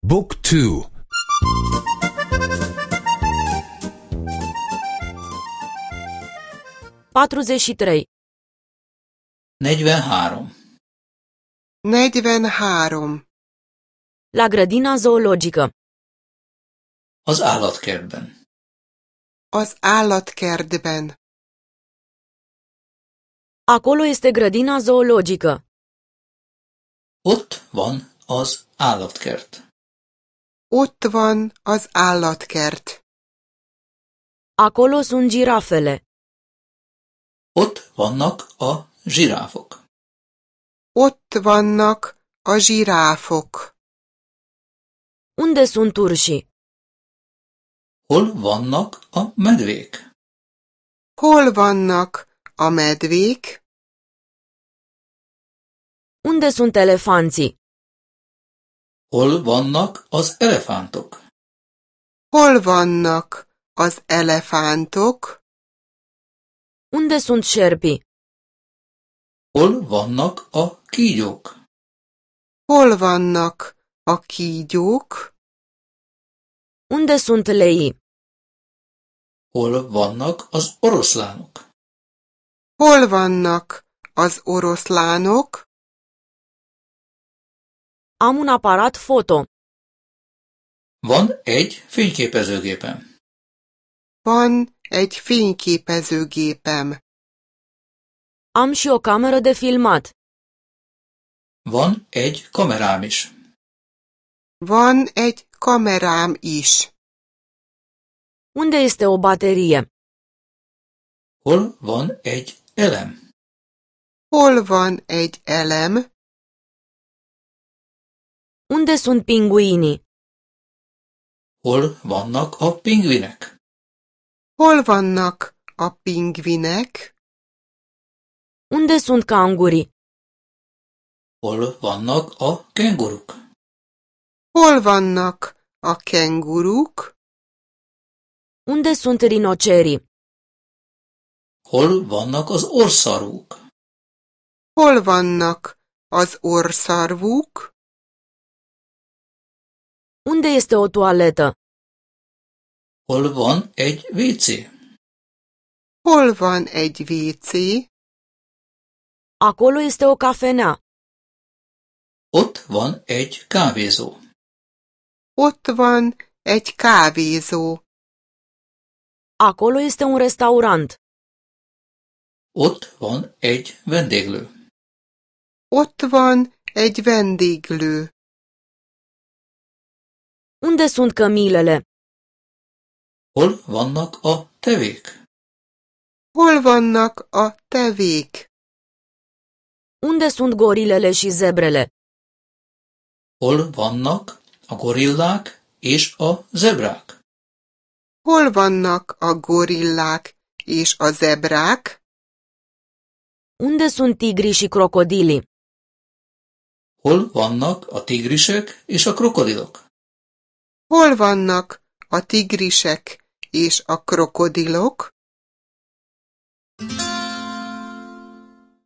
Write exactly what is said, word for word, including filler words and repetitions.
Book two. patruzeci și trei. negyvenhárom. negyvenhárom. La grădina zoologică. Az állatkertben. Az állatkertben. Acolo este grădina zoologică. Ott van az állatkert. Ott van az állatkert. Acolo sunt girafele. Ott vannak a zsiráfok. Ott vannak a zsiráfok. Unde sunt urșii? Hol vannak a medvék? Hol vannak a medvék? Unde sunt elefanții? Hol vannak az elefántok? Hol vannak az elefántok? Unde sunt șerpii? Hol vannak a kígyók? Hol vannak a kígyók? Unde sunt leii? Hol vannak az oroszlánok? Hol vannak az oroszlánok? Am un aparat foto. Van egy fényképezőgépem. Van egy fényképezőgépem. Am și o cameră de filmat. Van egy kamerám is. Van egy kamerám is. Unde este o baterie? Hol van egy elem? Hol van egy elem? Unde sunt pinguinii? Hol vannak a pingvinek? Hol vannak a pingvinek? Unde sunt cangurii? Hol vannak a kenguruk? Hol vannak a kenguruk? Unde sunt rinocerii? Hol vannak az orszarvúk? Hol vannak az orszarvuk? Unde este o toaletă? Hol van egy vécé? Hol van egy vécé? Acolo este o cafenea. Ott van egy kávézó. Ott van egy kávézó. Acolo este un restaurant. Ott van egy vendéglő. Ott van egy vendéglő. Unde sunt cămilele? Hol vannak a tevék? Hol vannak a tevék? Unde sunt gorilele și zebrele? Hol vannak a gorillák és a zebrák? Hol vannak a gorillák és a zebrák? Unde sunt tigrii și crocodilii? Hol vannak a tigrisek és a krokodilok? Hol vannak a tigrisek és a krokodilok?